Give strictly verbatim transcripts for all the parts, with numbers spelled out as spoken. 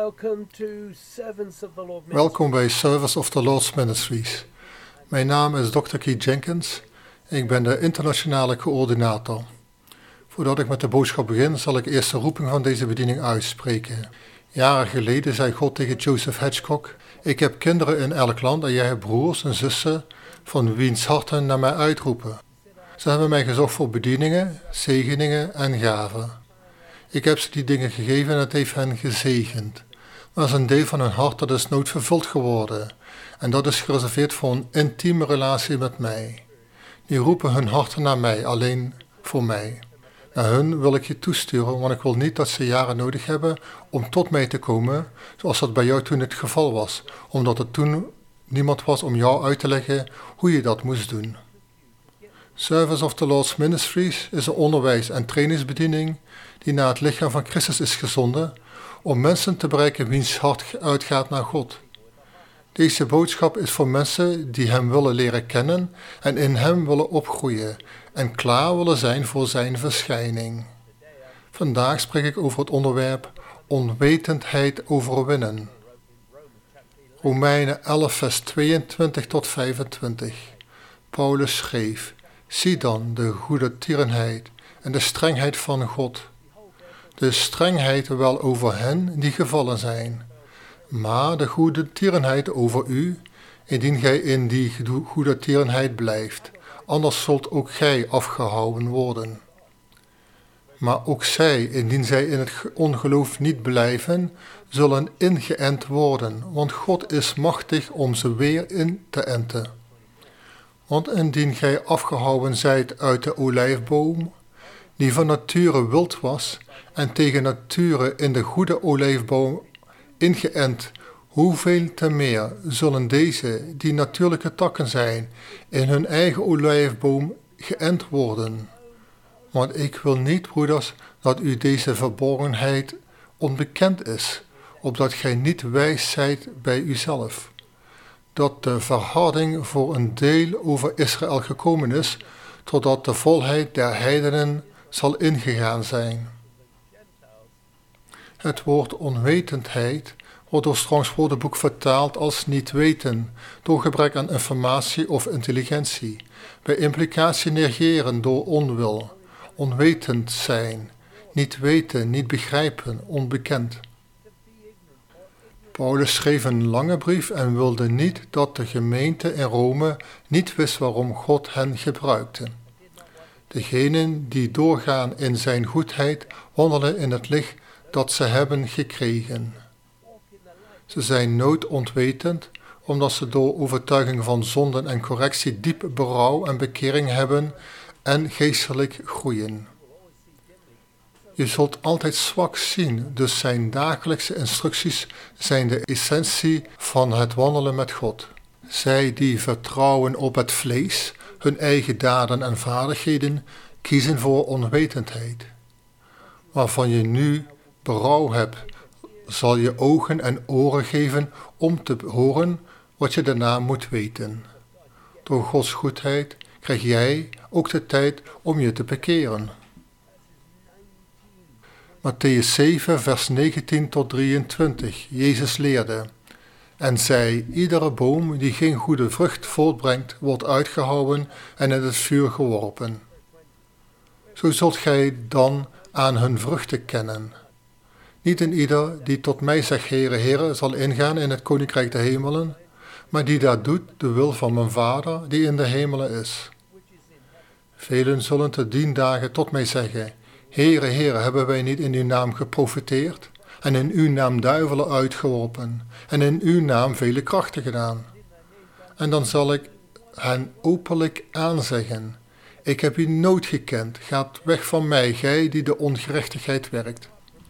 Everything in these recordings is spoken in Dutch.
Welcome to Servants of the Lord Ministries. Welkom bij Servants of the Lord's Ministries. Mijn naam is dokter Keith Jenkins. Ik ben de internationale coördinator. Voordat ik met de boodschap begin, zal ik eerst de roeping van deze bediening uitspreken. Jaren geleden zei God tegen Joseph Hedgecock: ik heb kinderen in elk land en jij hebt broers en zussen van wiens harten naar mij uitroepen. Ze hebben mij gezocht voor bedieningen, zegeningen en gaven. Ik heb ze die dingen gegeven en het heeft hen gezegend. Maar is een deel van hun hart dat is nooit vervuld geworden. En dat is gereserveerd voor een intieme relatie met mij. Die roepen hun harten naar mij, alleen voor mij. Naar hun wil ik je toesturen, want ik wil niet dat ze jaren nodig hebben om tot mij te komen, zoals dat bij jou toen het geval was, omdat er toen niemand was om jou uit te leggen hoe je dat moest doen. Service of the Lord's Ministries is een onderwijs- en trainingsbediening die naar het lichaam van Christus is gezonden om mensen te bereiken wiens hart uitgaat naar God. Deze boodschap is voor mensen die Hem willen leren kennen en in Hem willen opgroeien en klaar willen zijn voor Zijn verschijning. Vandaag spreek ik over het onderwerp onwetendheid overwinnen. Romeinen elf vers tweeëntwintig tot vijfentwintig. Paulus schreef: zie dan de goedertierenheid en de strengheid van God. De strengheid wel over hen die gevallen zijn, maar de goedertierenheid over u, indien gij in die goedertierenheid blijft, anders zult ook gij afgehouden worden. Maar ook zij, indien zij in het ongeloof niet blijven, zullen ingeënt worden, want God is machtig om ze weer in te enten. Want indien gij afgehouden zijt uit de olijfboom, die van nature wild was, en tegen nature in de goede olijfboom ingeënt, hoeveel te meer zullen deze, die natuurlijke takken zijn, in hun eigen olijfboom geënt worden. Want ik wil niet, broeders, dat u deze verborgenheid onbekend is, opdat gij niet wijs zijt bij uzelf, dat de verharding voor een deel over Israël gekomen is, totdat de volheid der heidenen zal ingegaan zijn. Het woord onwetendheid wordt door Strongs woordenboek vertaald als niet weten, door gebrek aan informatie of intelligentie, bij implicatie negeren door onwil, onwetend zijn, niet weten, niet begrijpen, onbekend. Paulus schreef een lange brief en wilde niet dat de gemeente in Rome niet wist waarom God hen gebruikte. Degenen die doorgaan in zijn goedheid wandelen in het licht dat ze hebben gekregen. Ze zijn nooit onwetend, omdat ze door overtuiging van zonden en correctie diep berouw en bekering hebben en geestelijk groeien. Je zult altijd zwak zien, dus zijn dagelijkse instructies zijn de essentie van het wandelen met God. Zij die vertrouwen op het vlees, hun eigen daden en vaardigheden, kiezen voor onwetendheid. Waarvan je nu berouw hebt, zal je ogen en oren geven om te horen wat je daarna moet weten. Door Gods goedheid krijg jij ook de tijd om je te bekeren. Mattheüs zeven vers negentien tot drieëntwintig. Jezus leerde en zei: iedere boom die geen goede vrucht voortbrengt, wordt uitgehouwen en in het vuur geworpen. Zo zult gij dan aan hun vruchten kennen. Niet een ieder die tot mij zegt: Heere, Heere, zal ingaan in het koninkrijk der hemelen, maar die dat doet, de wil van mijn Vader die in de hemelen is. Velen zullen te dien dagen tot mij zeggen: Heere, Heere, hebben wij niet in uw naam geprofeteerd en in uw naam duivelen uitgeworpen en in uw naam vele krachten gedaan? En dan zal ik hen openlijk aanzeggen: ik heb u nooit gekend, gaat weg van mij, gij die de ongerechtigheid werkt.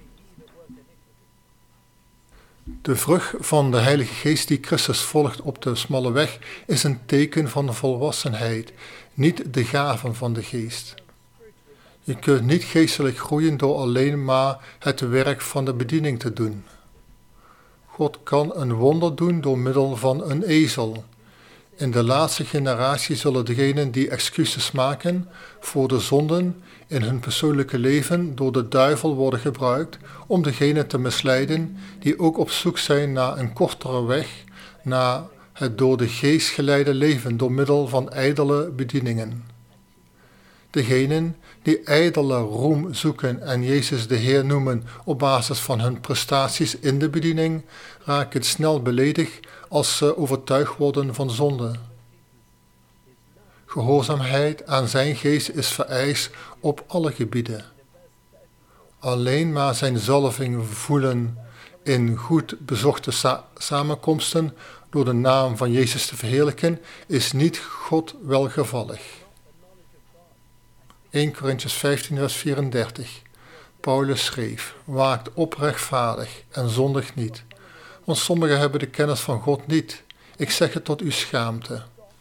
De vrucht van de Heilige Geest die Christus volgt op de smalle weg is een teken van de volwassenheid, niet de gaven van de Geest. Je kunt niet geestelijk groeien door alleen maar het werk van de bediening te doen. God kan een wonder doen door middel van een ezel. In de laatste generatie zullen degenen die excuses maken voor de zonden in hun persoonlijke leven door de duivel worden gebruikt om degenen te misleiden die ook op zoek zijn naar een kortere weg naar het door de geest geleide leven door middel van ijdele bedieningen. Degenen die ijdele roem zoeken en Jezus de Heer noemen op basis van hun prestaties in de bediening, raken snel beledigd als ze overtuigd worden van zonde. Gehoorzaamheid aan zijn geest is vereist op alle gebieden. Alleen maar zijn zalving voelen in goed bezochte sa- samenkomsten door de naam van Jezus te verheerlijken is niet God welgevallig. eerste Korintiërs vijftien vers vierendertig. Paulus schreef, waakt oprechtvaardig en zondig niet, want sommigen hebben de kennis van God niet. Ik zeg het tot uw schaamte.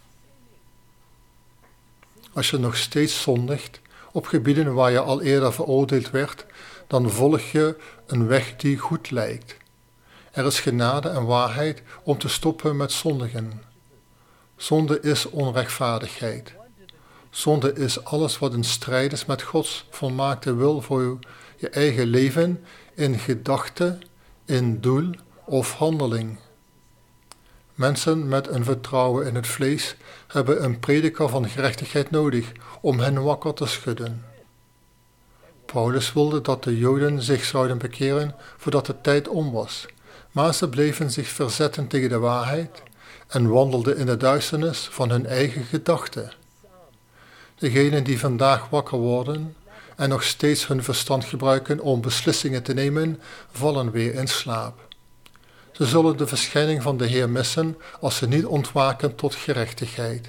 Als je nog steeds zondigt, op gebieden waar je al eerder veroordeeld werd, dan volg je een weg die goed lijkt. Er is genade en waarheid om te stoppen met zondigen. Zonde is onrechtvaardigheid. Zonde is alles wat in strijd is met Gods volmaakte wil voor je eigen leven, in gedachte, in doel of handeling. Mensen met een vertrouwen in het vlees hebben een prediker van gerechtigheid nodig om hen wakker te schudden. Paulus wilde dat de Joden zich zouden bekeren voordat de tijd om was, maar ze bleven zich verzetten tegen de waarheid en wandelden in de duisternis van hun eigen gedachten. Degenen die vandaag wakker worden en nog steeds hun verstand gebruiken om beslissingen te nemen, vallen weer in slaap. Ze zullen de verschijning van de Heer missen als ze niet ontwaken tot gerechtigheid.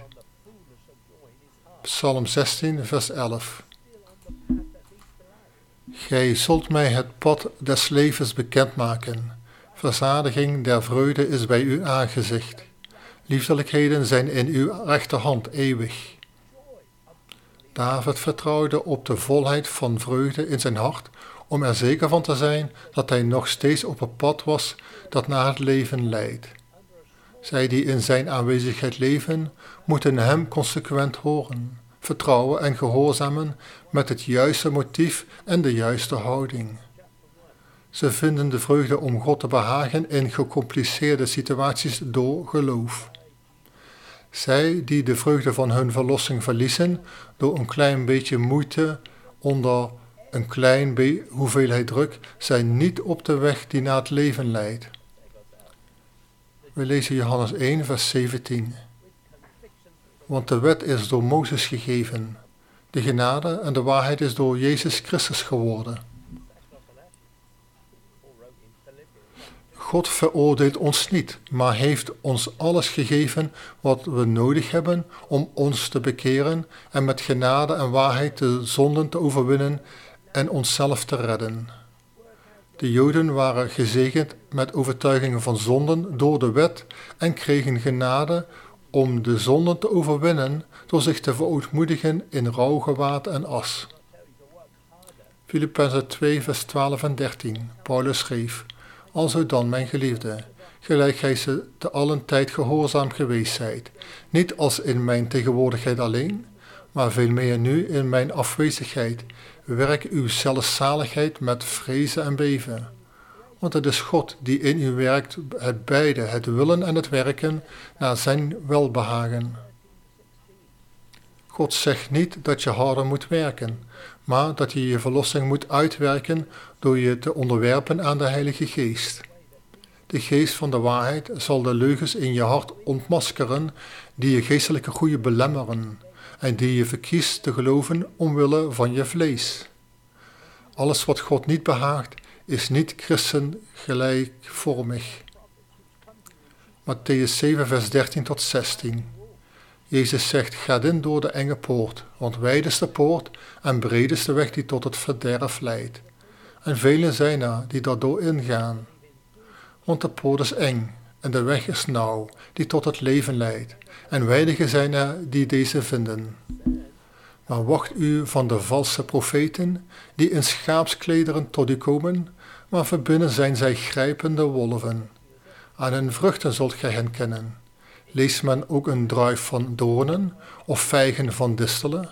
Psalm zestien, vers elf. Gij zult mij het pad des levens bekendmaken. Verzadiging der vreugde is bij uw aangezicht. Liefdelijkheden zijn in uw rechterhand eeuwig. David vertrouwde op de volheid van vreugde in zijn hart, om er zeker van te zijn dat hij nog steeds op het pad was dat naar het leven leidt. Zij die in zijn aanwezigheid leven, moeten hem consequent horen, vertrouwen en gehoorzamen met het juiste motief en de juiste houding. Ze vinden de vreugde om God te behagen in gecompliceerde situaties door geloof. Zij die de vreugde van hun verlossing verliezen door een klein beetje moeite onder een klein be- hoeveelheid druk, zijn niet op de weg die naar het leven leidt. We lezen Johannes één, vers zeventien. Want de wet is door Mozes gegeven, de genade en de waarheid is door Jezus Christus geworden. God veroordeelt ons niet, maar heeft ons alles gegeven wat we nodig hebben om ons te bekeren en met genade en waarheid de zonden te overwinnen en onszelf te redden. De Joden waren gezegend met overtuigingen van zonden door de wet en kregen genade om de zonden te overwinnen door zich te verootmoedigen in rouwgewaad en as. Filippenzen twee, vers twaalf en dertien. Paulus schreef, alzo dan, mijn geliefde, gelijk gij ze te allen tijd gehoorzaam geweest zijt, niet als in mijn tegenwoordigheid alleen, maar veel meer nu in mijn afwezigheid, werk uw zelfzaligheid met vrezen en beven. Want het is God die in u werkt, het beide, het willen en het werken, naar zijn welbehagen. God zegt niet dat je harder moet werken, maar dat je je verlossing moet uitwerken door je te onderwerpen aan de Heilige Geest. De geest van de waarheid zal de leugens in je hart ontmaskeren die je geestelijke groei belemmeren en die je verkiest te geloven omwille van je vlees. Alles wat God niet behaagt is niet christen gelijkvormig. Mattheüs zeven, vers dertien tot zestien. Jezus zegt, ga in door de enge poort, want wijd is de poort en breed is de weg die tot het verderf leidt. En velen zijn er die daardoor ingaan. Want de poort is eng en de weg is nauw, die tot het leven leidt. En weinigen zijn er die deze vinden. Maar wacht u van de valse profeten, die in schaapsklederen tot u komen, maar van binnen zijn zij grijpende wolven. Aan hun vruchten zult gij hen kennen. Leest men ook een druif van doornen of vijgen van distelen?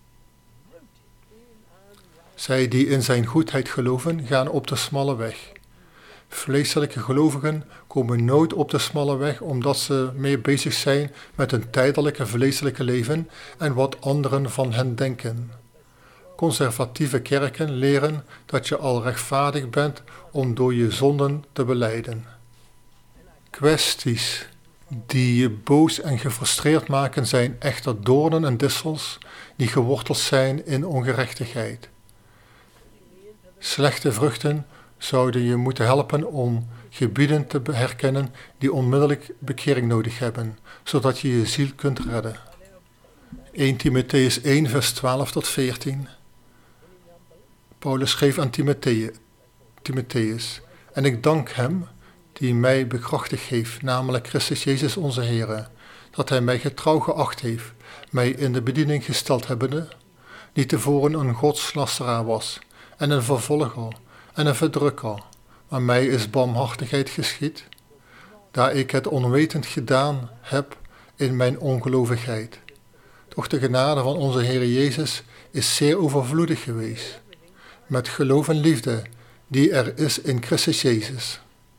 Zij die in zijn goedheid geloven, gaan op de smalle weg. Vleeselijke gelovigen komen nooit op de smalle weg omdat ze mee bezig zijn met een tijdelijke vleeselijke leven en wat anderen van hen denken. Conservatieve kerken leren dat je al rechtvaardig bent om door je zonden te belijden. Kwesties die je boos en gefrustreerd maken zijn echter doornen en distels die geworteld zijn in ongerechtigheid. Slechte vruchten zouden je moeten helpen om gebieden te herkennen die onmiddellijk bekering nodig hebben, zodat je je ziel kunt redden. eerste Timotheüs één vers twaalf tot veertien. Paulus schreef aan Timotheüs, en ik dank hem die mij bekrachtigd heeft, namelijk Christus Jezus onze Heere, dat hij mij getrouw geacht heeft, mij in de bediening gesteld hebbende, die tevoren een godslasteraar was, en een vervolger, en een verdrukker, maar mij is barmhartigheid geschied, daar ik het onwetend gedaan heb in mijn ongelovigheid. Doch de genade van onze Heer Jezus is zeer overvloedig geweest, met geloof en liefde, die er is in Christus Jezus.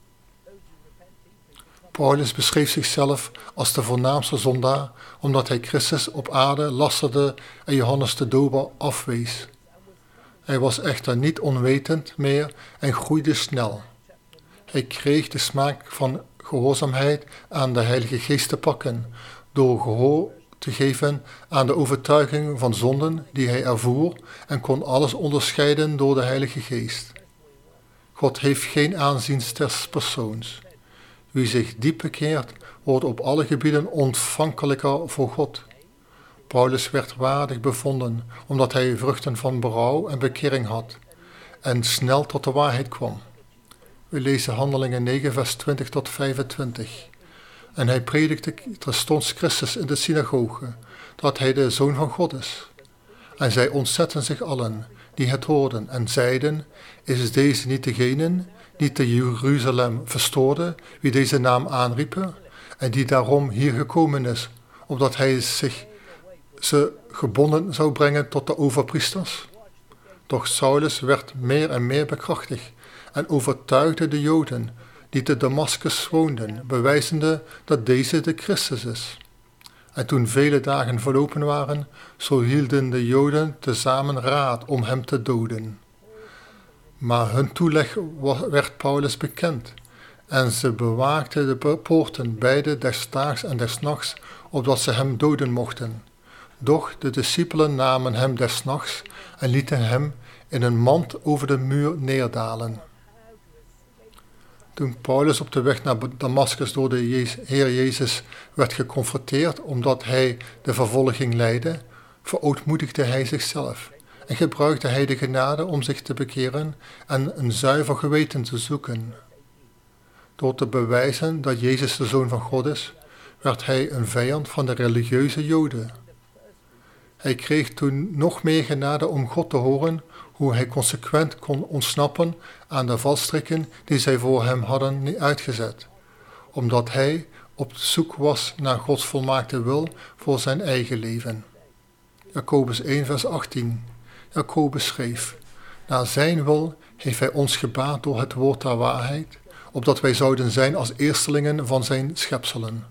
Paulus beschreef zichzelf als de voornaamste zondaar, omdat hij Christus op aarde lasterde en Johannes de Doper afwees. Hij was echter niet onwetend meer en groeide snel. Hij kreeg de smaak van gehoorzaamheid aan de Heilige Geest te pakken, door gehoor te geven aan de overtuiging van zonden die hij ervoer en kon alles onderscheiden door de Heilige Geest. God heeft geen aanzien des persoons. Wie zich diep bekeert, wordt op alle gebieden ontvankelijker voor God. Paulus werd waardig bevonden, omdat hij vruchten van berouw en bekering had en snel tot de waarheid kwam. We lezen Handelingen negen vers twintig tot vijfentwintig. En hij predikte terstond Christus in de synagoge, dat hij de Zoon van God is. En zij ontzetten zich allen, die het hoorden, en zeiden, is deze niet degene die te Jeruzalem verstoorde, wie deze naam aanriepen, en die daarom hier gekomen is, opdat hij zich ze gebonden zou brengen tot de overpriesters? Doch Saulus werd meer en meer bekrachtigd en overtuigde de Joden die te Damaskus woonden, bewijzende dat deze de Christus is. En toen vele dagen verlopen waren, zo hielden de Joden tezamen raad om hem te doden. Maar hun toeleg werd Paulus bekend, en ze bewaakten de poorten beide des daags en des nachts, opdat ze hem doden mochten. Doch de discipelen namen hem des nachts en lieten hem in een mand over de muur neerdalen. Toen Paulus op de weg naar Damaskus door de Heer Jezus werd geconfronteerd omdat hij de vervolging leidde, verootmoedigde hij zichzelf en gebruikte hij de genade om zich te bekeren en een zuiver geweten te zoeken. Door te bewijzen dat Jezus de Zoon van God is, werd hij een vijand van de religieuze Joden. Hij kreeg toen nog meer genade om God te horen, hoe hij consequent kon ontsnappen aan de valstrikken die zij voor hem hadden uitgezet, omdat hij op zoek was naar Gods volmaakte wil voor zijn eigen leven. Jacobus één vers achttien. Jacobus schreef, naar zijn wil heeft hij ons gebaat door het woord der waarheid, opdat wij zouden zijn als eerstelingen van zijn schepselen.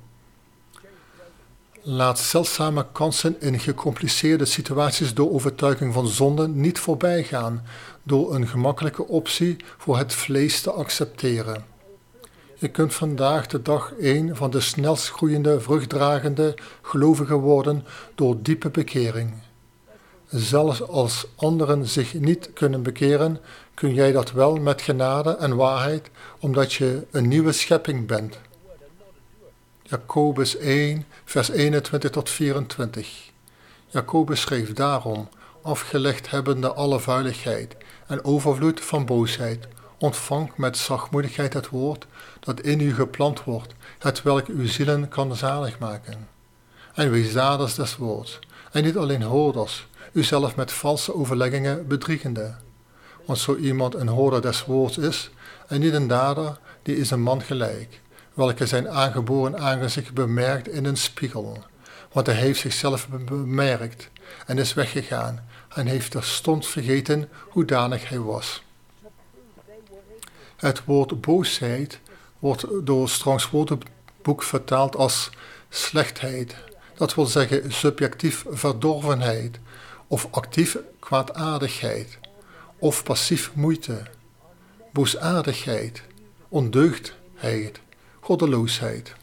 Laat zeldzame kansen in gecompliceerde situaties door overtuiging van zonde niet voorbij gaan door een gemakkelijke optie voor het vlees te accepteren. Je kunt vandaag de dag een van de snelst groeiende, vruchtdragende gelovigen worden door diepe bekering. Zelfs als anderen zich niet kunnen bekeren, kun jij dat wel met genade en waarheid, omdat je een nieuwe schepping bent. Jacobus één, vers eenentwintig tot vierentwintig. Jacobus schreef daarom, afgelegd hebbende alle vuiligheid en overvloed van boosheid, ontvang met zachtmoedigheid het woord dat in u geplant wordt, hetwelk uw zielen kan zalig maken. En wees daders des woords, en niet alleen hoorders, uzelf met valse overleggingen bedriegende. Want zo iemand een hoorder des woords is, en niet een dader, die is een man gelijk, welke zijn aangeboren aangezicht bemerkt in een spiegel. Want hij heeft zichzelf bemerkt en is weggegaan en heeft terstond vergeten hoedanig hij was. Het woord boosheid wordt door Strongs woordenboek vertaald als slechtheid. Dat wil zeggen subjectief verdorvenheid of actief kwaadaardigheid of passief moeite, boosaardigheid, ondeugdheid, goddeloosheid.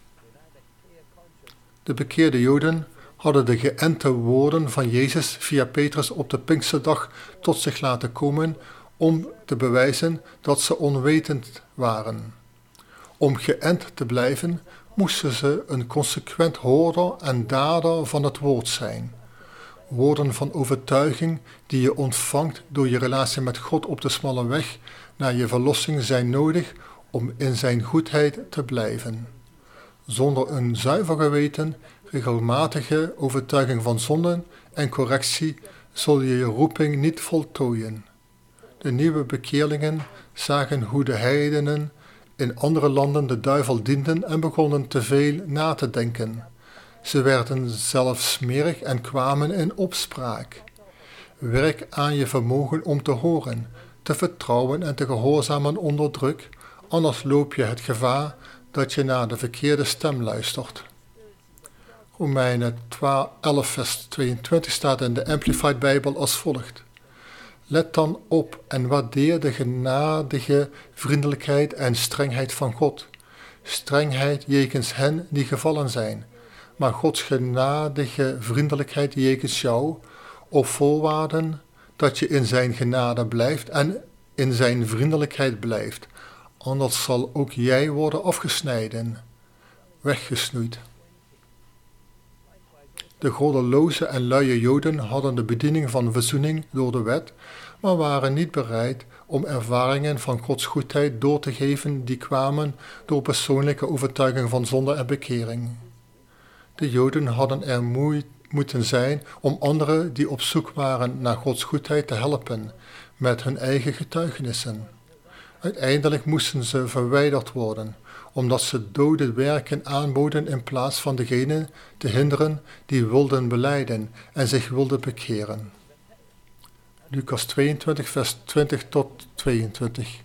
De bekeerde Joden hadden de geënte woorden van Jezus via Petrus op de Pinksterdag tot zich laten komen om te bewijzen dat ze onwetend waren. Om geënt te blijven, moesten ze een consequent hoorder en dader van het woord zijn. Woorden van overtuiging die je ontvangt door je relatie met God op de smalle weg naar je verlossing zijn nodig om in zijn goedheid te blijven. Zonder een zuiver geweten, regelmatige overtuiging van zonden en correctie zul je je roeping niet voltooien. De nieuwe bekeerlingen zagen hoe de heidenen in andere landen de duivel dienden en begonnen te veel na te denken. Ze werden zelfs smerig en kwamen in opspraak. Werk aan je vermogen om te horen, te vertrouwen en te gehoorzamen onder druk, anders loop je het gevaar dat je naar de verkeerde stem luistert. Romeinen elf vers tweeëntwintig staat in de Amplified Bijbel als volgt. Let dan op en waardeer de genadige vriendelijkheid en strengheid van God. Strengheid jegens hen die gevallen zijn, maar Gods genadige vriendelijkheid jegens jou, op voorwaarden dat je in zijn genade blijft en in zijn vriendelijkheid blijft, anders zal ook jij worden afgesneden, weggesnoeid. De goddeloze en luie Joden hadden de bediening van verzoening door de wet, maar waren niet bereid om ervaringen van Gods goedheid door te geven die kwamen door persoonlijke overtuiging van zonde en bekering. De Joden hadden er moe- moeten zijn om anderen die op zoek waren naar Gods goedheid te helpen met hun eigen getuigenissen. Uiteindelijk moesten ze verwijderd worden, omdat ze dode werken aanboden in plaats van degenen te hinderen die wilden belijden en zich wilden bekeren. Lucas tweeëntwintig vers twintig tot tweeëntwintig.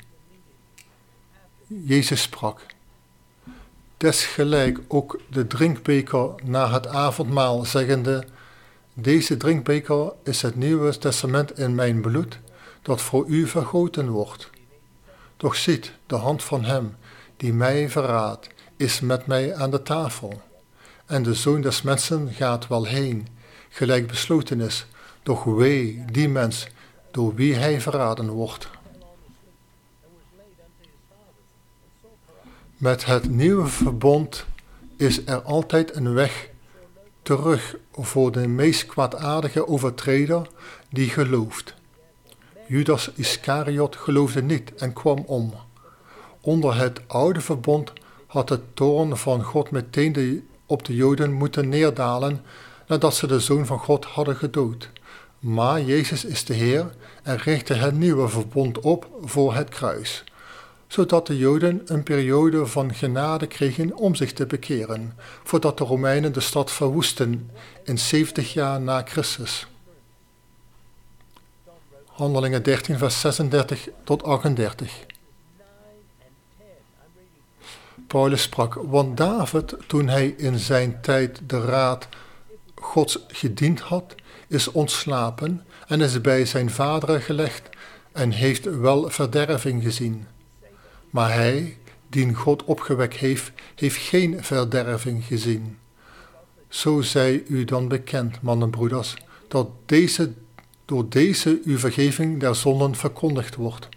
Jezus sprak: desgelijk ook de drinkbeker na het avondmaal, zeggende: deze drinkbeker is het nieuwe testament in mijn bloed, dat voor u vergoten wordt. Doch ziet, de hand van hem die mij verraadt, is met mij aan de tafel. En de Zoon des Mensen gaat wel heen, gelijk besloten is, doch wee die mens door wie hij verraden wordt. Met het nieuwe verbond is er altijd een weg terug voor de meest kwaadaardige overtreder die gelooft. Judas Iscariot geloofde niet en kwam om. Onder het oude verbond had de toorn van God meteen de, op de Joden moeten neerdalen nadat ze de Zoon van God hadden gedood. Maar Jezus is de Heer en richtte het nieuwe verbond op voor het kruis, zodat de Joden een periode van genade kregen om zich te bekeren, voordat de Romeinen de stad verwoesten in zeventig jaar na Christus. Handelingen dertien vers zesendertig tot achtendertig. Paulus sprak, want David, toen hij in zijn tijd de raad Gods gediend had, is ontslapen en is bij zijn vaderen gelegd en heeft wel verderving gezien. Maar hij, dien God opgewekt heeft, heeft geen verderving gezien. Zo zij u dan bekend, mannen en broeders, dat deze, door deze uw vergeving der zonden verkondigd wordt.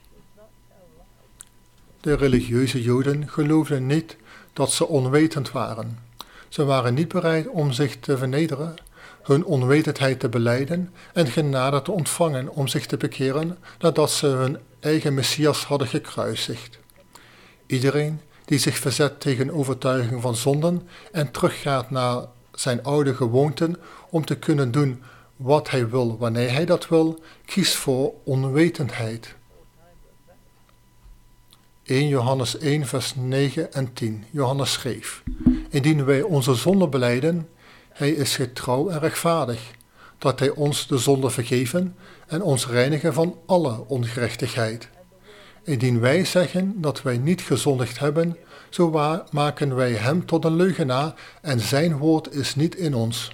De religieuze Joden geloofden niet dat ze onwetend waren. Ze waren niet bereid om zich te vernederen, hun onwetendheid te belijden en genade te ontvangen om zich te bekeren nadat ze hun eigen Messias hadden gekruisigd. Iedereen die zich verzet tegen overtuiging van zonden en teruggaat naar zijn oude gewoonten om te kunnen doen wat hij wil wanneer hij dat wil, kiest voor onwetendheid. eerste Johannes één vers negen en tien. Johannes schreef: Indien wij onze zonde belijden, hij is getrouw en rechtvaardig, dat hij ons de zonde vergeven en ons reinigen van alle ongerechtigheid. Indien wij zeggen dat wij niet gezondigd hebben, zo wa- maken wij hem tot een leugenaar en zijn woord is niet in ons.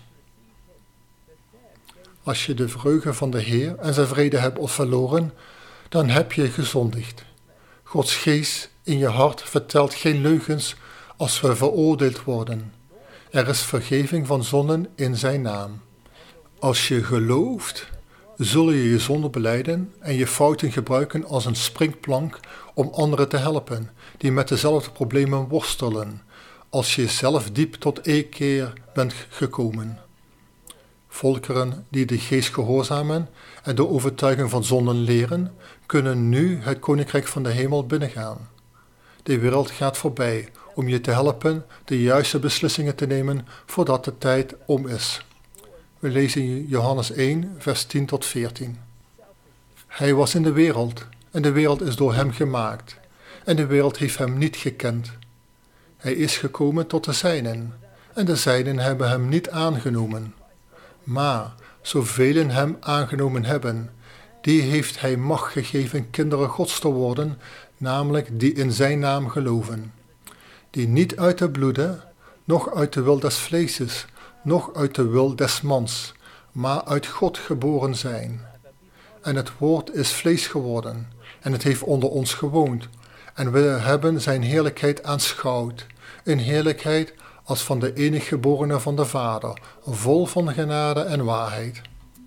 Als je de vreugde van de Heer en zijn vrede hebt verloren, dan heb je gezondigd. Gods geest in je hart vertelt geen leugens als we veroordeeld worden. Er is vergeving van zonden in zijn naam. Als je gelooft, zul je je zonde belijden en je fouten gebruiken als een springplank om anderen te helpen die met dezelfde problemen worstelen, als je zelf diep tot inkeer bent gekomen. Volkeren die de geest gehoorzamen en de overtuiging van zonden leren, kunnen nu het koninkrijk van de hemel binnengaan. De wereld gaat voorbij om je te helpen de juiste beslissingen te nemen voordat de tijd om is. We lezen Johannes één, vers tien tot veertien. Hij was in de wereld en de wereld is door hem gemaakt en de wereld heeft hem niet gekend. Hij is gekomen tot de zijnen en de zijnen hebben hem niet aangenomen. Maar zoveel hem aangenomen hebben, die heeft hij macht gegeven kinderen Gods te worden, namelijk die in zijn naam geloven. Die niet uit de bloede, noch uit de wil des vleeses, noch uit de wil des mans, maar uit God geboren zijn. En het woord is vlees geworden, en het heeft onder ons gewoond, en we hebben zijn heerlijkheid aanschouwd, een heerlijkheid als van de enige geborene van de Vader, vol van genade en waarheid.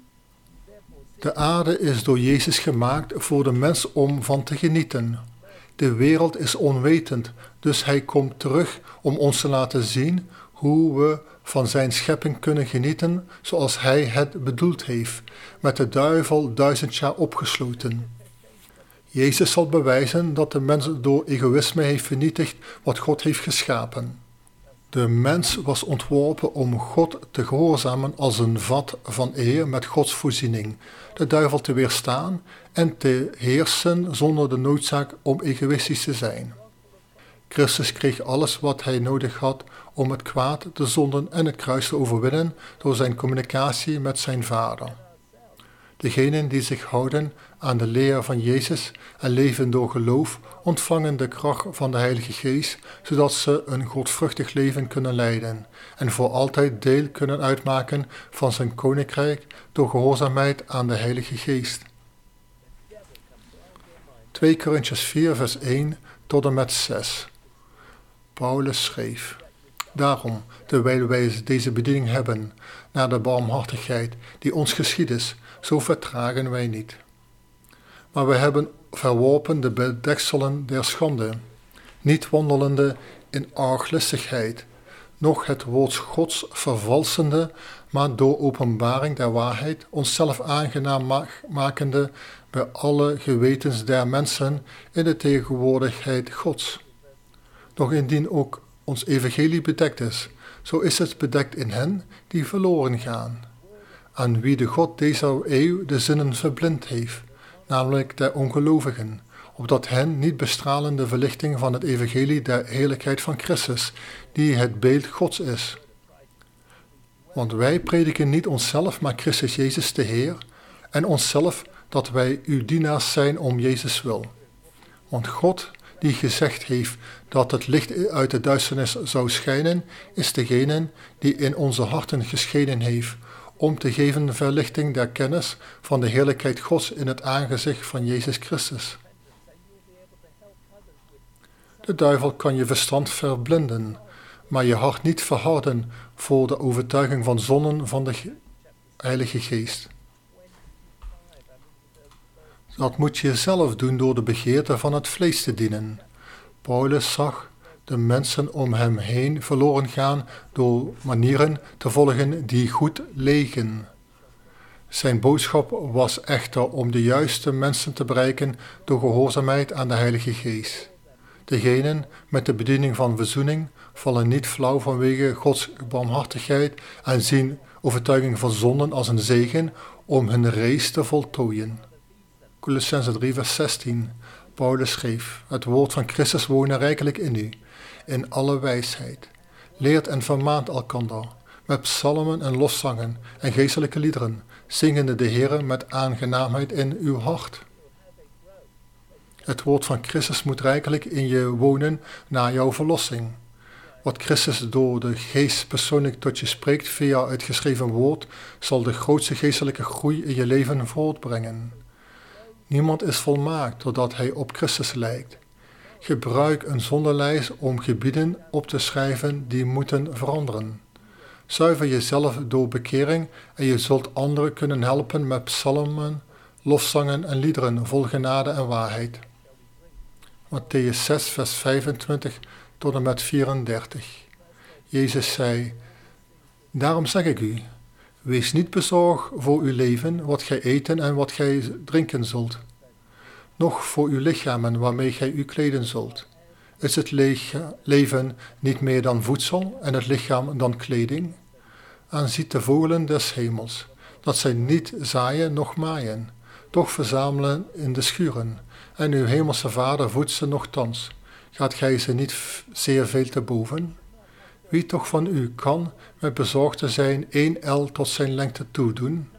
De aarde is door Jezus gemaakt voor de mens om van te genieten. De wereld is onwetend, dus hij komt terug om ons te laten zien hoe we van zijn schepping kunnen genieten zoals hij het bedoeld heeft, met de duivel duizend jaar opgesloten. Jezus zal bewijzen dat de mens door egoïsme heeft vernietigd wat God heeft geschapen. De mens was ontworpen om God te gehoorzamen als een vat van eer met Gods voorziening, de duivel te weerstaan en te heersen zonder de noodzaak om egoïstisch te zijn. Christus kreeg alles wat hij nodig had om het kwaad, de zonden en het kruis te overwinnen door zijn communicatie met zijn Vader. Degenen die zich houden aan de leer van Jezus en leven door geloof, ontvangen de kracht van de Heilige Geest, zodat ze een godvruchtig leven kunnen leiden en voor altijd deel kunnen uitmaken van zijn koninkrijk door gehoorzaamheid aan de Heilige Geest. twee Korintiërs vier vers één tot en met zes. Paulus schreef: Daarom, terwijl wij deze bediening hebben, naar de barmhartigheid die ons geschied is, zo vertragen wij niet. Maar we hebben verworpen de bedekselen der schande, niet wandelende in arglistigheid, noch het woord Gods vervalsende, maar door openbaring der waarheid onszelf aangenaam makende bij alle gewetens der mensen in de tegenwoordigheid Gods. Nog indien ook ons evangelie bedekt is, zo is het bedekt in hen die verloren gaan, aan wie de God deze eeuw de zinnen verblind heeft, namelijk der ongelovigen, opdat hen niet bestralen de verlichting van het evangelie der heerlijkheid van Christus, die het beeld Gods is. Want wij prediken niet onszelf, maar Christus Jezus de Heer, en onszelf dat wij uw dienaars zijn om Jezus wil. Want God, die gezegd heeft dat het licht uit de duisternis zou schijnen, is degene die in onze harten geschenen heeft, om te geven verlichting der kennis van de heerlijkheid Gods in het aangezicht van Jezus Christus. De duivel kan je verstand verblinden, maar je hart niet verharden voor de overtuiging van zonden van de Heilige Geest. Dat moet je zelf doen door de begeerte van het vlees te dienen. Paulus zag de mensen om hem heen verloren gaan door manieren te volgen die goed leken. Zijn boodschap was echter om de juiste mensen te bereiken door gehoorzaamheid aan de Heilige Geest. Degenen met de bediening van verzoening vallen niet flauw vanwege Gods barmhartigheid en zien overtuiging van zonden als een zegen om hun race te voltooien. Colossenzen drie vers zestien. Paulus schreef, het woord van Christus wonen rijkelijk in u, in alle wijsheid. Leert en vermaant elkander, met psalmen en lofzangen en geestelijke liederen, zingende de Heere met aangenaamheid in uw hart. Het woord van Christus moet rijkelijk in je wonen na jouw verlossing. Wat Christus door de geest persoonlijk tot je spreekt via het geschreven woord, zal de grootste geestelijke groei in je leven voortbrengen. Niemand is volmaakt totdat hij op Christus lijkt. Gebruik een zonderlijst om gebieden op te schrijven die moeten veranderen. Zuiver jezelf door bekering en je zult anderen kunnen helpen met psalmen, lofzangen en liederen vol genade en waarheid. Mattheüs zes, vers vijfentwintig tot en met vierendertig. Jezus zei, daarom zeg ik u, wees niet bezorgd voor uw leven, wat gij eten en wat gij drinken zult. Noch voor uw lichamen, waarmee gij u kleden zult. Is het leven niet meer dan voedsel en het lichaam dan kleding? Aanziet de vogelen des hemels, dat zij niet zaaien noch maaien, toch verzamelen in de schuren, en uw hemelse Vader voedt ze nochtans. Gaat gij ze niet zeer veel te boven? Wie toch van u kan, met bezorgd te zijn, één el tot zijn lengte toedoen?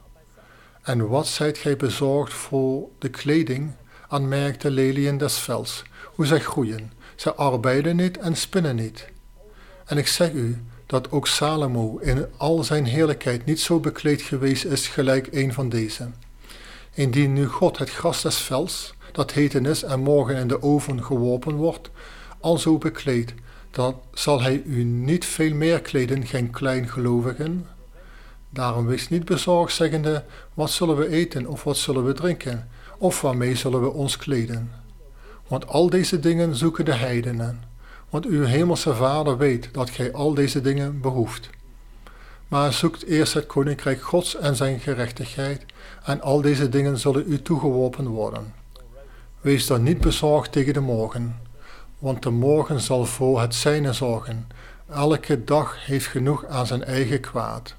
En wat zijt gij bezorgd voor de kleding? Aanmerk de leliën des velds, hoe zij groeien. Zij arbeiden niet en spinnen niet. En ik zeg u, dat ook Salomo in al zijn heerlijkheid niet zo bekleed geweest is gelijk een van deze. Indien nu God het gras des velds, dat heten is en morgen in de oven geworpen wordt, alzo bekleed, dan zal hij u niet veel meer kleden, geen kleingelovigen. Daarom wees niet bezorgd, zeggende, wat zullen we eten of wat zullen we drinken, of waarmee zullen we ons kleden? Want al deze dingen zoeken de heidenen, want uw hemelse Vader weet dat gij al deze dingen behoeft. Maar zoekt eerst het koninkrijk Gods en zijn gerechtigheid, en al deze dingen zullen u toegeworpen worden. Wees dan niet bezorgd tegen de morgen, want de morgen zal voor het zijne zorgen. Elke dag heeft genoeg aan zijn eigen kwaad.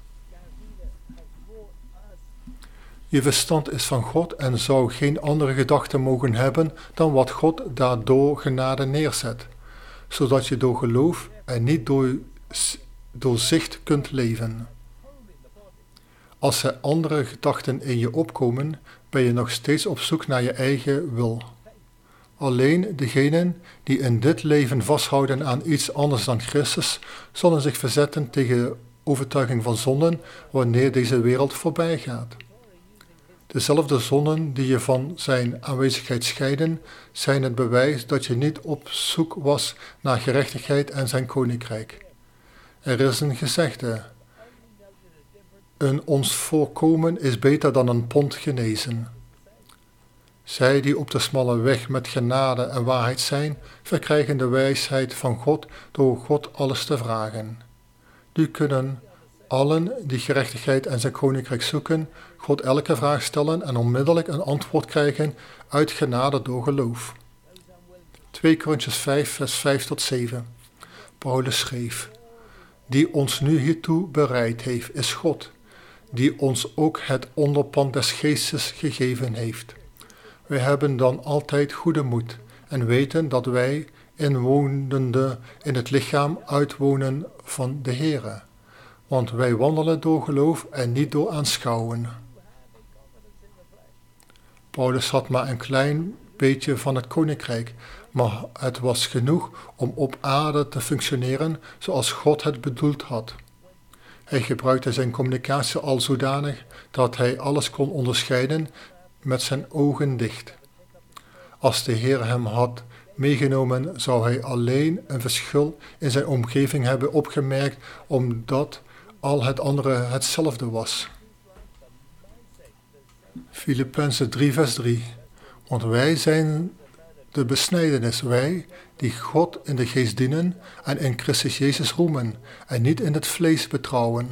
Je verstand is van God en zou geen andere gedachte mogen hebben dan wat God daardoor genade neerzet, zodat je door geloof en niet door, door zicht kunt leven. Als er andere gedachten in je opkomen, ben je nog steeds op zoek naar je eigen wil. Alleen degenen die in dit leven vasthouden aan iets anders dan Christus, zullen zich verzetten tegen overtuiging van zonden wanneer deze wereld voorbij gaat. Dezelfde zonden die je van zijn aanwezigheid scheiden, zijn het bewijs dat je niet op zoek was naar gerechtigheid en zijn koninkrijk. Er is een gezegde, een ons voorkomen is beter dan een pond genezen. Zij die op de smalle weg met genade en waarheid zijn, verkrijgen de wijsheid van God door God alles te vragen. Nu kunnen allen die gerechtigheid en zijn koninkrijk zoeken, God elke vraag stellen en onmiddellijk een antwoord krijgen uit genade door geloof. twee Korintiërs vijf, vers vijf tot zeven. Paulus schreef, die ons nu hiertoe bereid heeft, is God, die ons ook het onderpand des geestes gegeven heeft. Wij hebben dan altijd goede moed en weten dat wij, inwonende in het lichaam, uitwonen van de Heere. Want wij wandelen door geloof en niet door aanschouwen. Paulus had maar een klein beetje van het koninkrijk, maar het was genoeg om op aarde te functioneren zoals God het bedoeld had. Hij gebruikte zijn communicatie al zodanig dat hij alles kon onderscheiden met zijn ogen dicht. Als de Heer hem had meegenomen, zou hij alleen een verschil in zijn omgeving hebben opgemerkt, omdat al het andere hetzelfde was. Filippenzen drie, vers drie. Want wij zijn de besnijdenis, wij die God in de geest dienen en in Christus Jezus roemen en niet in het vlees betrouwen.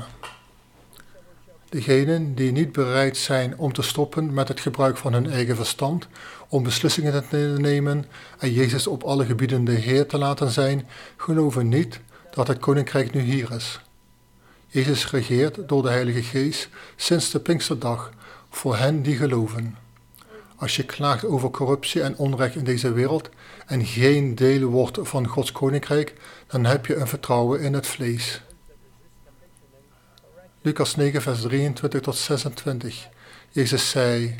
Degenen die niet bereid zijn om te stoppen met het gebruik van hun eigen verstand, om beslissingen te nemen en Jezus op alle gebieden de Heer te laten zijn, geloven niet dat het koninkrijk nu hier is. Jezus regeert door de Heilige Geest sinds de Pinksterdag voor hen die geloven. als je klaagt over corruptie en onrecht in deze wereld en geen deel wordt van Gods koninkrijk, dan heb je een vertrouwen in het vlees. Lucas negen, vers drieëntwintig tot zesentwintig. Jezus zei: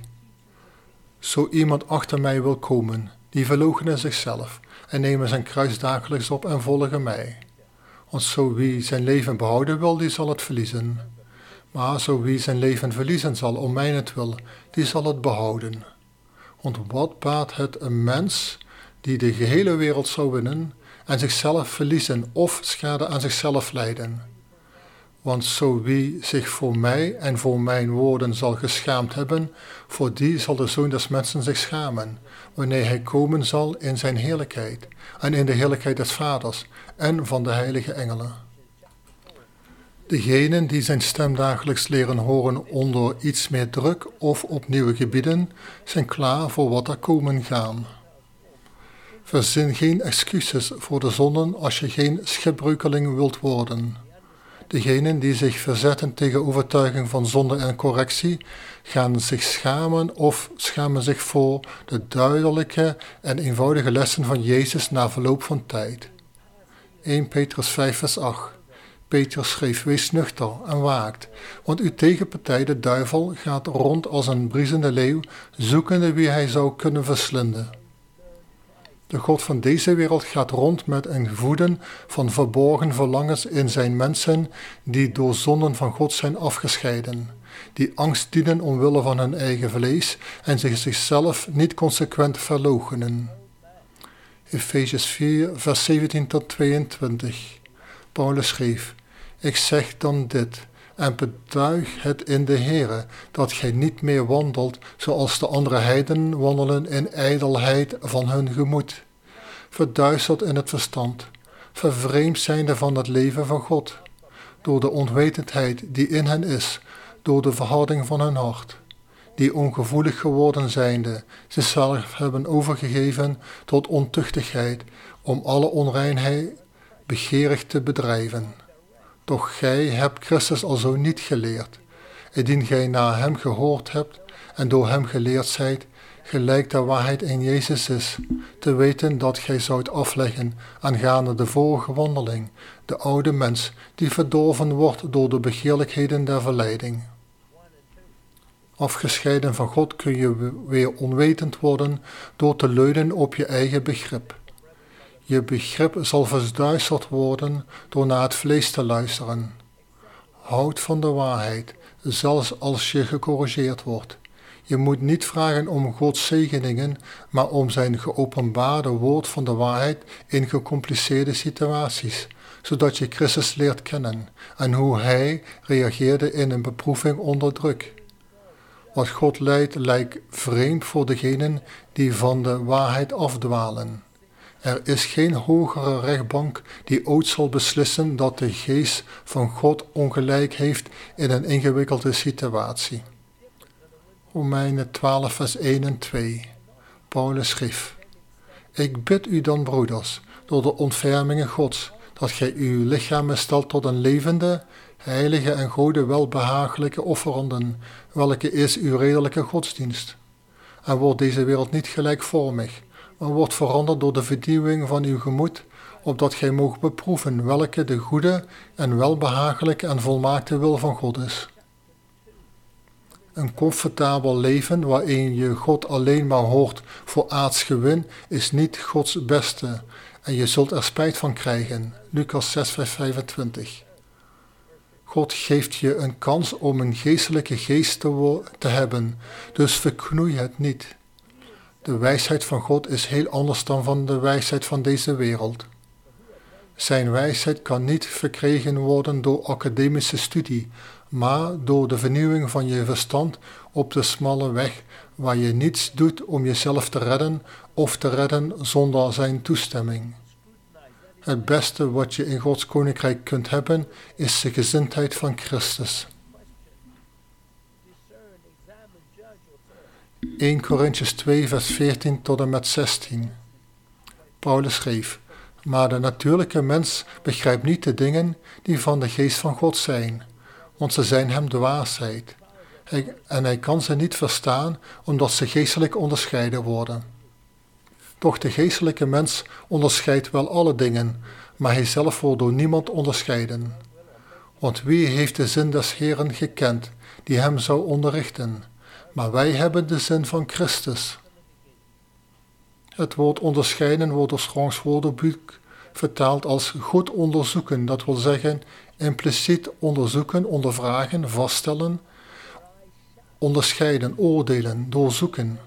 Zo iemand achter mij wil komen, die verloochene zichzelf en nemen zijn kruis dagelijks op en volgen mij. Want zo wie zijn leven behouden wil, die zal het verliezen. Maar zo wie zijn leven verliezen zal om mijnentwil, die zal het behouden. Want wat baat het een mens die de gehele wereld zou winnen en zichzelf verliezen of schade aan zichzelf lijden? Want zo wie zich voor mij en voor mijn woorden zal geschaamd hebben, voor die zal de Zoon des Mensen zich schamen, wanneer hij komen zal in zijn heerlijkheid en in de heerlijkheid des Vaders en van de heilige engelen. Degenen die zijn stem dagelijks leren horen onder iets meer druk of op nieuwe gebieden, zijn klaar voor wat er komen gaan. Verzin geen excuses voor de zonden als je geen schipbreukeling wilt worden. Degenen die zich verzetten tegen overtuiging van zonde en correctie, gaan zich schamen of schamen zich voor de duidelijke en eenvoudige lessen van Jezus na verloop van tijd. Eerste Petrus vijf, vers acht. Petrus schreef: Wees nuchter en waakt, want uw tegenpartij, de duivel, gaat rond als een briesende leeuw, zoekende wie hij zou kunnen verslinden. De God van deze wereld gaat rond met een voeden van verborgen verlangens in zijn mensen die door zonden van God zijn afgescheiden, die angst dienen omwille van hun eigen vlees en zich zichzelf niet consequent verloochenen. Efesiërs vier, vers zeventien tot tweeëntwintig. Paulus schreef: Ik zeg dan dit, en betuig het in de Heere, dat gij niet meer wandelt zoals de andere heidenen wandelen in ijdelheid van hun gemoed, verduisterd in het verstand, vervreemd zijnde van het leven van God, door de onwetendheid die in hen is, door de verharding van hun hart, die ongevoelig geworden zijnde, zichzelf hebben overgegeven tot ontuchtigheid, om alle onreinheid begeerig te bedrijven. Doch gij hebt Christus alzo niet geleerd, indien gij naar hem gehoord hebt en door hem geleerd zijt, gelijk de waarheid in Jezus is, te weten dat gij zoudt afleggen aangaande de vorige wandeling, de oude mens die verdorven wordt door de begeerlijkheden der verleiding. Afgescheiden van God kun je weer onwetend worden door te leunen op je eigen begrip. Je begrip zal verduisterd worden door naar het vlees te luisteren. Houd van de waarheid, zelfs als je gecorrigeerd wordt. Je moet niet vragen om Gods zegeningen, maar om zijn geopenbaarde woord van de waarheid in gecompliceerde situaties, zodat je Christus leert kennen en hoe hij reageerde in een beproeving onder druk. Wat God leidt, lijkt vreemd voor degenen die van de waarheid afdwalen. Er is geen hogere rechtbank die ooit zal beslissen dat de geest van God ongelijk heeft in een ingewikkelde situatie. Romeinen twaalf, vers één en twee. Paulus schreef: Ik bid u dan, broeders, door de ontfermingen Gods, dat gij uw lichamen stelt tot een levende, heilige en Gode welbehagelijke offeranden, welke is uw redelijke godsdienst. En wordt deze wereld niet gelijkvormig, maar wordt veranderd door de vernieuwing van uw gemoed, opdat gij moogt beproeven welke de goede en welbehagelijke en volmaakte wil van God is. Een comfortabel leven waarin je God alleen maar hoort voor aards gewin is niet Gods beste en je zult er spijt van krijgen. Lucas zes, vers vijfentwintig. God geeft je een kans om een geestelijke geest te, wo- te hebben, dus verknoei het niet. De wijsheid van God is heel anders dan van de wijsheid van deze wereld. Zijn wijsheid kan niet verkregen worden door academische studie, maar door de vernieuwing van je verstand op de smalle weg waar je niets doet om jezelf te redden of te redden zonder zijn toestemming. Het beste wat je in Gods koninkrijk kunt hebben is de gezindheid van Christus. Eerste Korintiërs twee, vers veertien tot en met zestien. Paulus schreef: Maar de natuurlijke mens begrijpt niet de dingen die van de geest van God zijn, want ze zijn hem dwaasheid. hij, en hij kan ze niet verstaan omdat ze geestelijk onderscheiden worden. Doch de geestelijke mens onderscheidt wel alle dingen, maar hij zelf wordt door niemand onderscheiden. Want wie heeft de zin des Heeren gekend, die hem zou onderrichten? Maar wij hebben de zin van Christus. Het woord onderscheiden wordt door Strongs woordenboek vertaald als goed onderzoeken, dat wil zeggen impliciet onderzoeken, ondervragen, vaststellen, onderscheiden, oordelen, doorzoeken.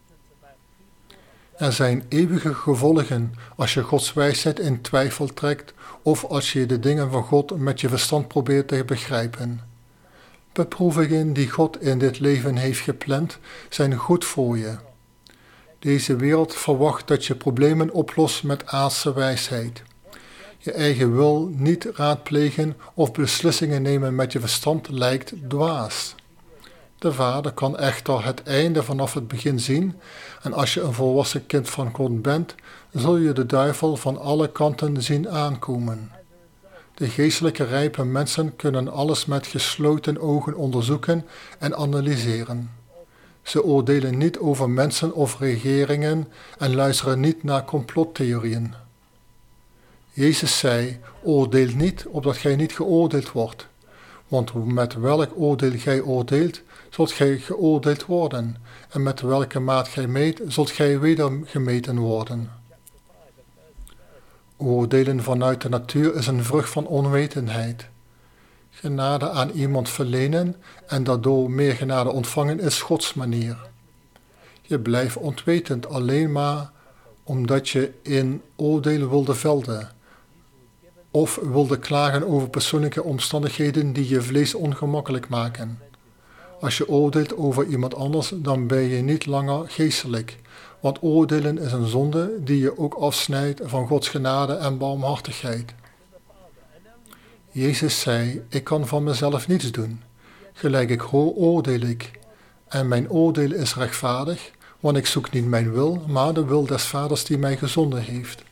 Er zijn eeuwige gevolgen als je Gods wijsheid in twijfel trekt of als je de dingen van God met je verstand probeert te begrijpen. Beproevingen die God in dit leven heeft gepland zijn goed voor je. Deze wereld verwacht dat je problemen oplost met aardse wijsheid. Je eigen wil niet raadplegen of beslissingen nemen met je verstand lijkt dwaas. De Vader kan echter het einde vanaf het begin zien en als je een volwassen kind van God bent, zul je de duivel van alle kanten zien aankomen. De geestelijke rijpe mensen kunnen alles met gesloten ogen onderzoeken en analyseren. Ze oordelen niet over mensen of regeringen en luisteren niet naar complottheorieën. Jezus zei, oordeel niet, opdat gij niet geoordeeld wordt. Want met welk oordeel gij oordeelt, zult gij geoordeeld worden. En met welke maat gij meet, zult gij weder gemeten worden. Oordelen vanuit de natuur is een vrucht van onwetendheid. Genade aan iemand verlenen en daardoor meer genade ontvangen is Gods manier. Je blijft ontwetend alleen maar omdat je in oordeel wilde velden of wilde klagen over persoonlijke omstandigheden die je vlees ongemakkelijk maken. Als je oordeelt over iemand anders, dan ben je niet langer geestelijk, want oordelen is een zonde die je ook afsnijdt van Gods genade en barmhartigheid. Jezus zei, ik kan van mezelf niets doen. Gelijk ik hoor, oordeel ik. En mijn oordeel is rechtvaardig, want ik zoek niet mijn wil, maar de wil des Vaders die mij gezonden heeft.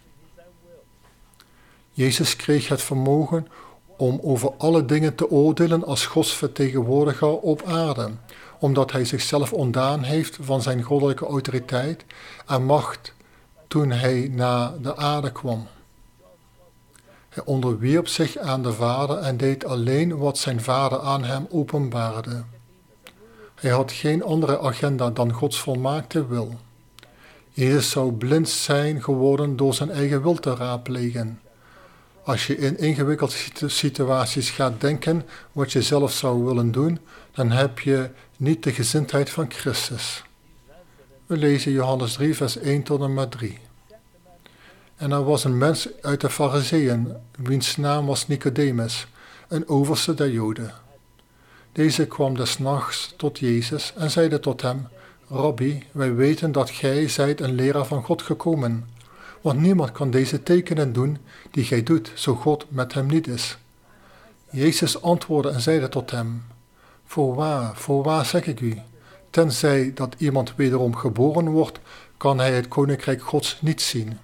Jezus kreeg het vermogen om over alle dingen te oordelen als Gods vertegenwoordiger op aarde, omdat hij zichzelf ontdaan heeft van zijn goddelijke autoriteit en macht toen hij naar de aarde kwam. Hij onderwierp zich aan de Vader en deed alleen wat zijn Vader aan hem openbaarde. Hij had geen andere agenda dan Gods volmaakte wil. Jezus zou blind zijn geworden door zijn eigen wil te raadplegen. Als je in ingewikkelde situaties gaat denken wat je zelf zou willen doen, dan heb je niet de gezindheid van Christus. We lezen Johannes drie, vers één tot en met drie. En er was een mens uit de Farizeeën, wiens naam was Nicodemus, een overste der Joden. Deze kwam des nachts tot Jezus en zeide tot hem, Rabbi, wij weten dat gij zijt een leraar van God gekomen, want niemand kan deze tekenen doen die gij doet, zo God met hem niet is. Jezus antwoordde en zeide tot hem, Voorwaar, voorwaar zeg ik u, tenzij dat iemand wederom geboren wordt, kan hij het koninkrijk Gods niet zien.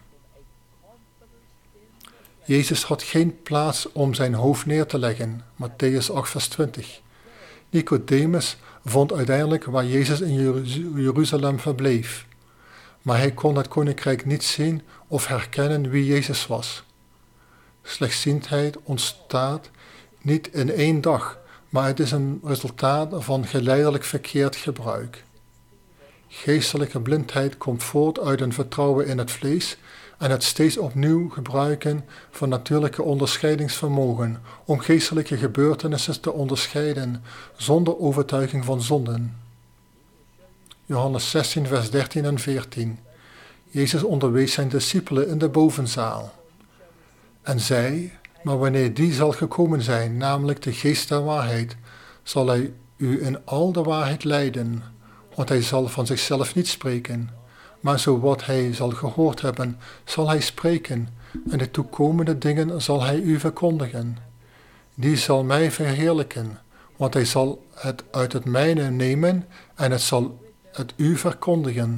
Jezus had geen plaats om zijn hoofd neer te leggen, Matthäus acht, vers twintig. Nicodemus vond uiteindelijk waar Jezus in Jeruzalem verbleef, maar hij kon het koninkrijk niet zien of herkennen wie Jezus was. Slechtziendheid ontstaat niet in één dag, maar het is een resultaat van geleidelijk verkeerd gebruik. Geestelijke blindheid komt voort uit een vertrouwen in het vlees en het steeds opnieuw gebruiken van natuurlijke onderscheidingsvermogen om geestelijke gebeurtenissen te onderscheiden zonder overtuiging van zonden. Johannes zestien, vers dertien en veertien. Jezus onderwees zijn discipelen in de bovenzaal en zei, maar wanneer die zal gekomen zijn, namelijk de geest der waarheid, zal hij u in al de waarheid leiden, want hij zal van zichzelf niet spreken, maar zo wat hij zal gehoord hebben, zal hij spreken, en de toekomende dingen zal hij u verkondigen. Die zal mij verheerlijken, want hij zal het uit het mijne nemen en het zal het u verkondigen.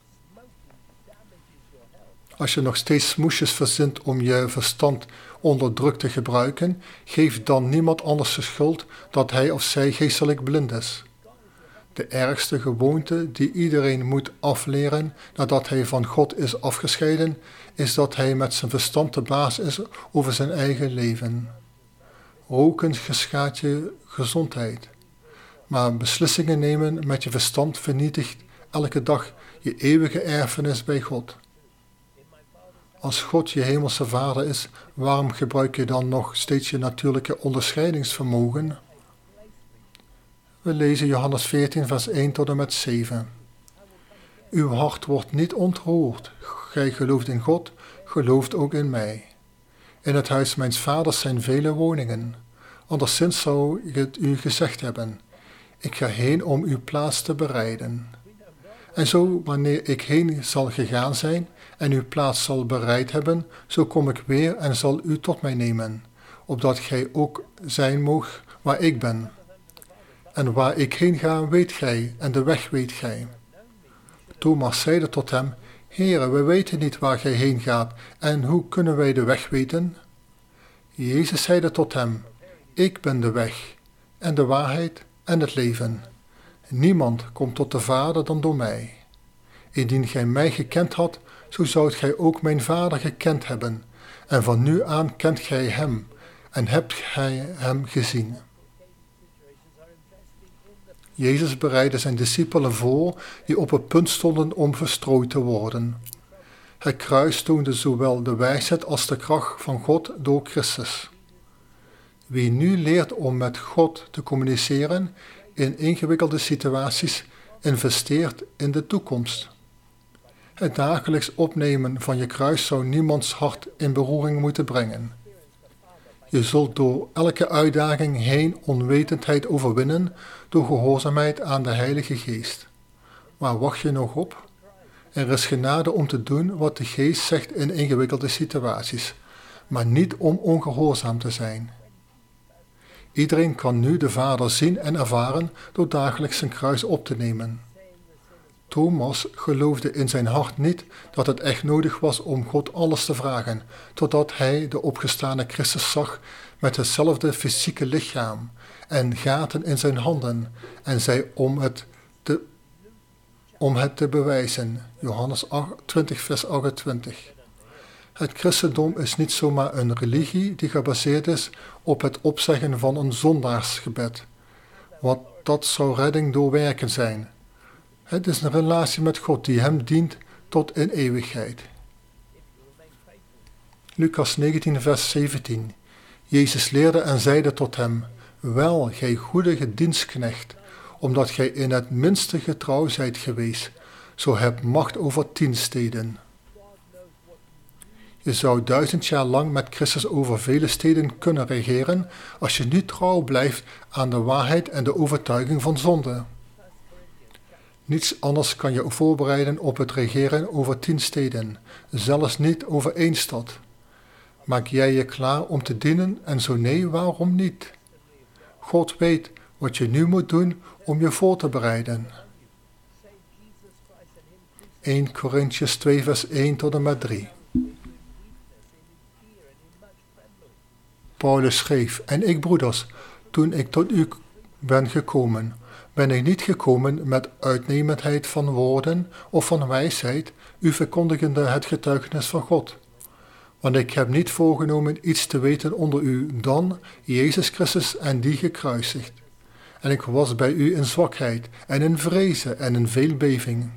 Als je nog steeds smoesjes verzint om je verstand onder druk te gebruiken, geef dan niemand anders de schuld dat hij of zij geestelijk blind is. De ergste gewoonte die iedereen moet afleren nadat hij van God is afgescheiden, is dat hij met zijn verstand de baas is over zijn eigen leven. Roken schaadt je gezondheid, maar beslissingen nemen met je verstand vernietigt elke dag je eeuwige erfenis bij God. Als God je hemelse Vader is, waarom gebruik je dan nog steeds je natuurlijke onderscheidingsvermogen? We lezen Johannes veertien, vers één tot en met zeven. Uw hart wordt niet ontroerd. Gij gelooft in God, gelooft ook in mij. In het huis mijns vaders zijn vele woningen. Anderszins zou ik het u gezegd hebben. Ik ga heen om uw plaats te bereiden. En zo, wanneer ik heen zal gegaan zijn en uw plaats zal bereid hebben, zo kom ik weer en zal u tot mij nemen, opdat gij ook zijn moogt waar ik ben. En waar ik heen ga, weet gij, en de weg weet gij. Thomas zeide tot hem, Heere, we weten niet waar gij heen gaat, en hoe kunnen wij de weg weten? Jezus zeide tot hem, ik ben de weg, en de waarheid, en het leven. Niemand komt tot de Vader dan door mij. Indien gij mij gekend had, zo zoudt gij ook mijn Vader gekend hebben, en van nu aan kent gij hem, en hebt gij hem gezien. Jezus bereidde zijn discipelen voor die op het punt stonden om verstrooid te worden. Het kruis toonde zowel de wijsheid als de kracht van God door Christus. Wie nu leert om met God te communiceren in ingewikkelde situaties, investeert in de toekomst. Het dagelijks opnemen van je kruis zou niemands hart in beroering moeten brengen. Je zult door elke uitdaging heen onwetendheid overwinnen door gehoorzaamheid aan de Heilige Geest. Waar wacht je nog op? Er is genade om te doen wat de Geest zegt in ingewikkelde situaties, maar niet om ongehoorzaam te zijn. Iedereen kan nu de Vader zien en ervaren door dagelijks zijn kruis op te nemen. Thomas geloofde in zijn hart niet dat het echt nodig was om God alles te vragen, totdat hij de opgestane Christus zag met hetzelfde fysieke lichaam en gaten in zijn handen en zei om het te, om het te bewijzen. Johannes twintig, vers achtentwintig. Het christendom is niet zomaar een religie die gebaseerd is op het opzeggen van een zondaarsgebed, want dat zou redding door werken zijn. Het is een relatie met God die hem dient tot in eeuwigheid. Lucas negentien, vers zeventien. Jezus leerde en zeide tot hem, wel, gij goede dienstknecht, omdat gij in het minste getrouw zijt geweest, zo hebt macht over tien steden. Je zou duizend jaar lang met Christus over vele steden kunnen regeren, als je niet trouw blijft aan de waarheid en de overtuiging van zonde. Niets anders kan je voorbereiden op het regeren over tien steden, zelfs niet over één stad. Maak jij je klaar om te dienen en zo nee, waarom niet? God weet wat je nu moet doen om je voor te bereiden. eerste Korintiërs twee vers één tot en met drie. Paulus schreef, en ik broeders, toen ik tot u ben gekomen, ben ik niet gekomen met uitnemendheid van woorden of van wijsheid, u verkondigende het getuigenis van God. Want ik heb niet voorgenomen iets te weten onder u dan Jezus Christus en die gekruisigd. En ik was bij u in zwakheid en in vrezen en in veel beving.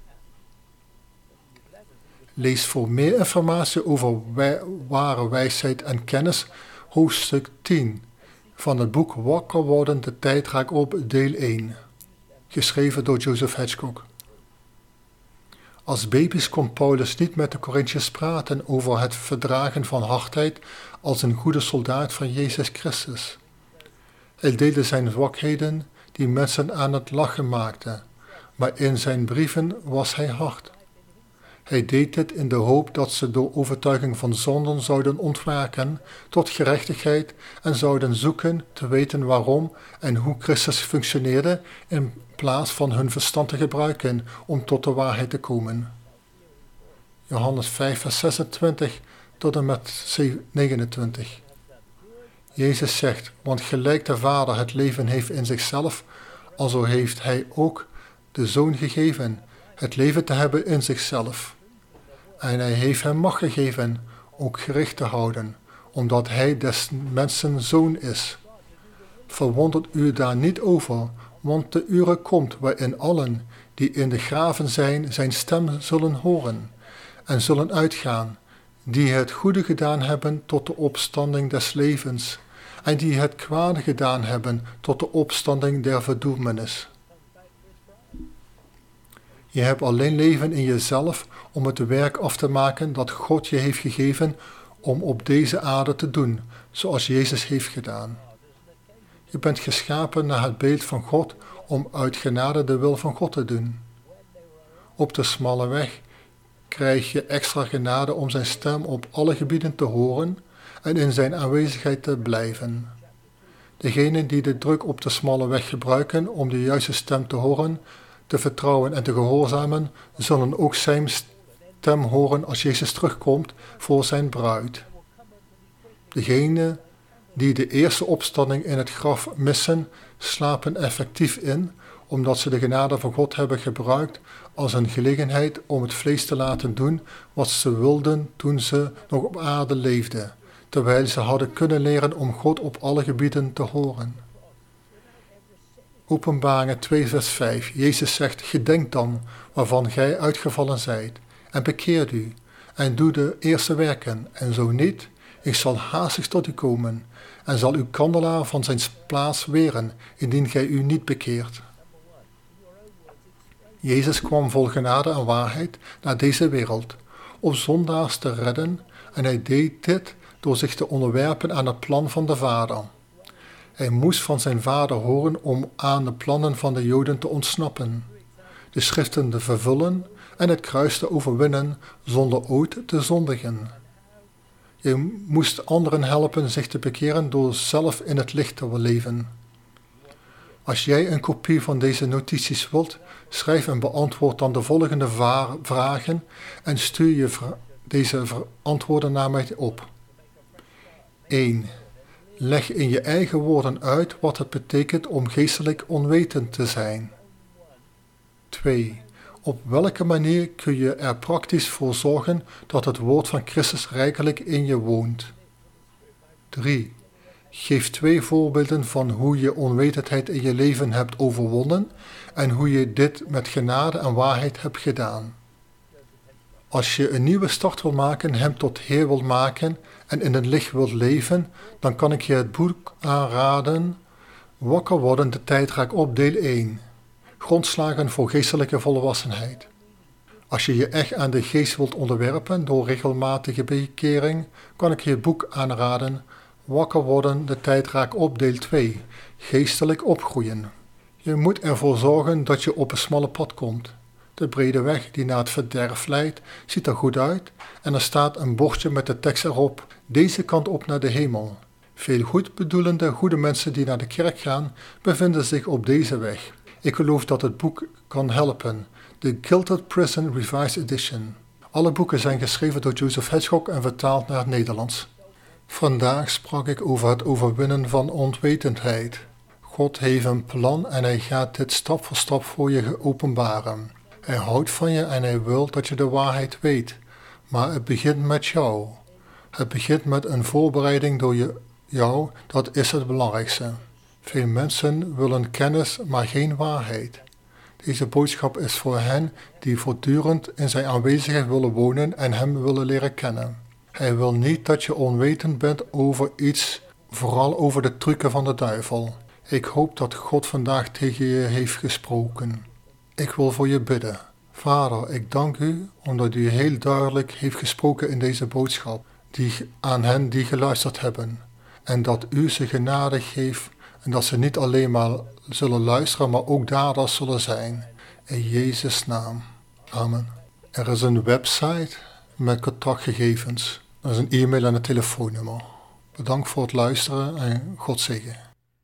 Lees voor meer informatie over wij, ware wijsheid en kennis hoofdstuk tien van het boek Wakker worden, de tijd raakt op, deel één. Geschreven door Joseph Hedgecock. Als baby's kon Paulus niet met de Corinthiërs praten over het verdragen van hardheid als een goede soldaat van Jezus Christus. Hij deelde zijn zwakheden die mensen aan het lachen maakten, maar in zijn brieven was hij hard. Hij deed dit in de hoop dat ze door overtuiging van zonden zouden ontwaken tot gerechtigheid en zouden zoeken te weten waarom en hoe Christus functioneerde in plaats van hun verstand te gebruiken om tot de waarheid te komen. Johannes vijf vers zesentwintig tot en met negenentwintig. Jezus zegt, want gelijk de Vader het leven heeft in zichzelf, alzo heeft hij ook de Zoon gegeven, het leven te hebben in zichzelf. En hij heeft hem macht gegeven, ook gericht te houden, omdat hij des mensen zoon is. Verwondert u daar niet over, want de uren komt waarin allen die in de graven zijn, zijn stem zullen horen en zullen uitgaan, die het goede gedaan hebben tot de opstanding des levens, en die het kwade gedaan hebben tot de opstanding der verdoemenis. Je hebt alleen leven in jezelf om het werk af te maken dat God je heeft gegeven om op deze aarde te doen, zoals Jezus heeft gedaan. Je bent geschapen naar het beeld van God om uit genade de wil van God te doen. Op de smalle weg krijg je extra genade om zijn stem op alle gebieden te horen en in zijn aanwezigheid te blijven. Degenen die de druk op de smalle weg gebruiken om de juiste stem te horen, te vertrouwen en te gehoorzamen, zullen ook zijn stem horen als Jezus terugkomt voor zijn bruid. Degenen die de eerste opstanding in het graf missen, slapen effectief in, omdat ze de genade van God hebben gebruikt als een gelegenheid om het vlees te laten doen wat ze wilden toen ze nog op aarde leefden, terwijl ze hadden kunnen leren om God op alle gebieden te horen. Openbaringen twee vers vijf. Jezus zegt, gedenk dan waarvan gij uitgevallen zijt, en bekeert u, en doe de eerste werken, en zo niet, ik zal haastig tot u komen, en zal uw kandelaar van zijn plaats weren, indien gij u niet bekeert. Jezus kwam vol genade en waarheid naar deze wereld, om zondaars te redden, en hij deed dit door zich te onderwerpen aan het plan van de Vader. Hij moest van zijn Vader horen om aan de plannen van de Joden te ontsnappen, de schriften te vervullen en het kruis te overwinnen zonder ooit te zondigen. Je moest anderen helpen zich te bekeren door zelf in het licht te leven. Als jij een kopie van deze notities wilt, schrijf en beantwoord dan de volgende vragen en stuur je deze antwoorden naar mij op. één. Leg in je eigen woorden uit wat het betekent om geestelijk onwetend te zijn. twee. Op welke manier kun je er praktisch voor zorgen dat het woord van Christus rijkelijk in je woont? drie. Geef twee voorbeelden van hoe je onwetendheid in je leven hebt overwonnen en hoe je dit met genade en waarheid hebt gedaan. Als je een nieuwe start wil maken, hem tot Heer wilt maken en in het licht wilt leven, dan kan ik je het boek aanraden, Wakker worden, de tijd raakt op, deel één. Grondslagen voor geestelijke volwassenheid. Als je je echt aan de geest wilt onderwerpen door regelmatige bekering, kan ik je het boek aanraden, Wakker worden, de tijd raakt op, deel twee. Geestelijk opgroeien. Je moet ervoor zorgen dat je op een smalle pad komt. De brede weg die naar het verderf leidt, ziet er goed uit en er staat een bordje met de tekst erop, deze kant op naar de hemel. Veel goedbedoelende, goede mensen die naar de kerk gaan, bevinden zich op deze weg. Ik geloof dat het boek kan helpen. The Gilded Prison Revised Edition. Alle boeken zijn geschreven door Joseph Hedgehog en vertaald naar het Nederlands. Vandaag sprak ik over het overwinnen van onwetendheid. God heeft een plan en hij gaat dit stap voor stap voor je openbaren. Hij houdt van je en hij wil dat je de waarheid weet. Maar het begint met jou. Het begint met een voorbereiding door je, jou, dat is het belangrijkste. Veel mensen willen kennis, maar geen waarheid. Deze boodschap is voor hen die voortdurend in zijn aanwezigheid willen wonen en hem willen leren kennen. Hij wil niet dat je onwetend bent over iets, vooral over de trucken van de duivel. Ik hoop dat God vandaag tegen je heeft gesproken. Ik wil voor je bidden. Vader, ik dank u omdat u heel duidelijk heeft gesproken in deze boodschap die, aan hen die geluisterd hebben. En dat u ze genade geeft en dat ze niet alleen maar zullen luisteren, maar ook daders zullen zijn. In Jezus' naam. Amen. Er is een website met contactgegevens. Er is een e-mail en een telefoonnummer. Bedankt voor het luisteren en God zegen.